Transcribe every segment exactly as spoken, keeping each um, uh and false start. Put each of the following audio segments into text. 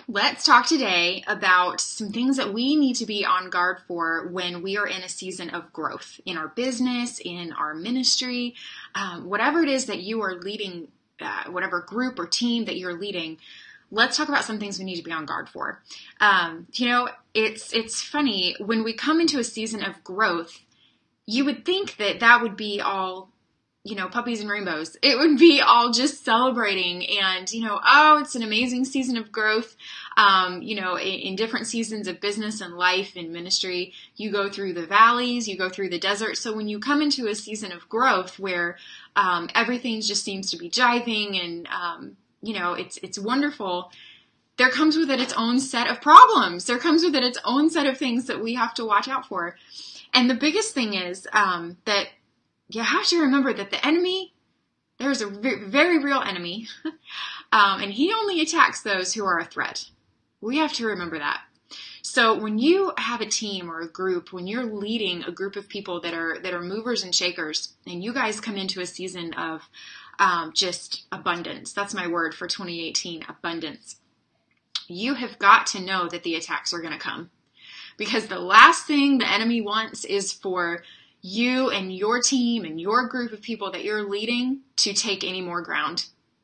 Let's talk today about some things that we need to be on guard for when we are in a season of growth in our business, in our ministry, um, whatever it is that you are leading, uh, whatever group or team that you're leading. Let's talk about some things we need to be on guard for. Um, you know, it's it's funny when we come into a season of growth, you would think that that would be all, you know, puppies and rainbows. It would be all just celebrating and, you know, oh, it's an amazing season of growth. Um, you know, in, in different seasons of business and life and ministry, you go through the valleys, you go through the desert. So when you come into a season of growth where um, everything just seems to be jiving and, um, you know, it's it's wonderful, there comes with it its own set of problems. There comes with it its own set of things that we have to watch out for. And the biggest thing is um, that you have to remember that the enemy, there's a very, very real enemy, um, and he only attacks those who are a threat. We have to remember that. So when you have a team or a group, when you're leading a group of people that are that are movers and shakers, and you guys come into a season of um, just abundance, that's my word for twenty eighteen, abundance, you have got to know that the attacks are going to come. Because the last thing the enemy wants is for you and your team and your group of people that you're leading to take any more ground.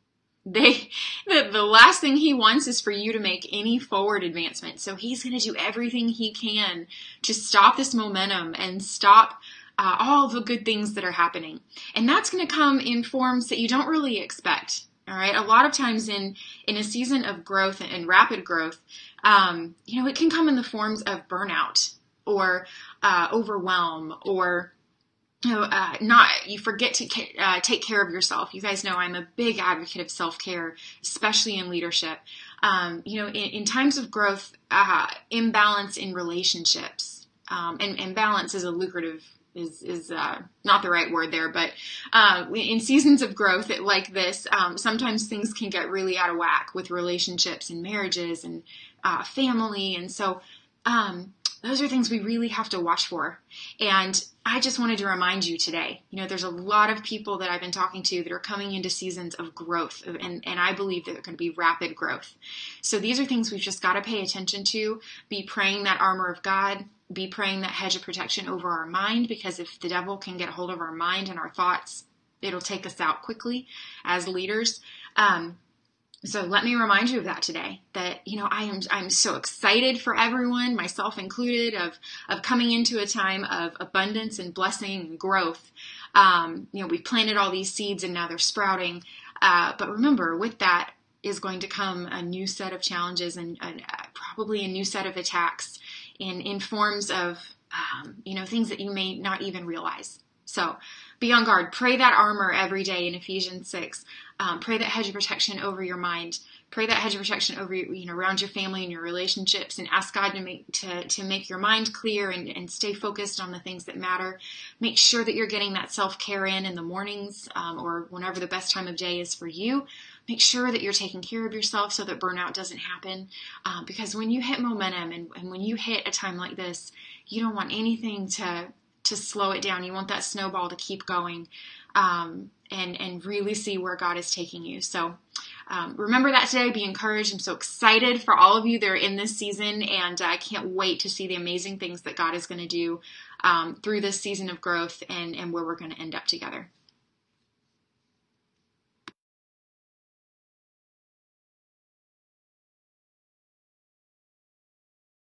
They, the, the last thing he wants is for you to make any forward advancement. So he's going to do everything he can to stop this momentum and stop uh, all the good things that are happening. And that's going to come in forms that you don't really expect. All right. A lot of times in, in a season of growth and rapid growth, um, you know, it can come in the forms of burnout or uh, overwhelm or you know, uh, not, you forget to uh, take care of yourself. You guys know I'm a big advocate of self-care, especially in leadership. Um, you know, in, in times of growth, uh, imbalance in relationships, um, and, and balance is a lucrative is is uh, not the right word there, but uh, in seasons of growth like this, um, sometimes things can get really out of whack with relationships and marriages and uh, family. And so um, those are things we really have to watch for. And I just wanted to remind you today, you know, there's a lot of people that I've been talking to that are coming into seasons of growth, and, and I believe that they're going to be rapid growth. So these are things we've just got to pay attention to, be praying that armor of God, be praying that hedge of protection over our mind, because if the devil can get a hold of our mind and our thoughts, it'll take us out quickly as leaders. Um, so let me remind you of that today, that, you know, I am, I'm so excited for everyone, myself included, of, of coming into a time of abundance and blessing and growth. Um, you know, we planted all these seeds and now they're sprouting. Uh, but remember, with that is going to come a new set of challenges and, and uh, probably a new set of attacks in, in forms of, um, you know, things that you may not even realize. So be on guard. Pray that armor every day in Ephesians six. Um, pray that hedge of protection over your mind. Pray that hedge of protection over your, you know, around your family and your relationships, and ask God to make to, to make your mind clear and, and stay focused on the things that matter. Make sure that you're getting that self-care in in the mornings um, or whenever the best time of day is for you. Make sure that you're taking care of yourself so that burnout doesn't happen. Um, because when you hit momentum and, and when you hit a time like this, you don't want anything to to slow it down. You want that snowball to keep going um, and, and really see where God is taking you. So um, remember that today. Be encouraged. I'm so excited for all of you that are in this season, and I can't wait to see the amazing things that God is going to do um, through this season of growth and, and where we're going to end up together.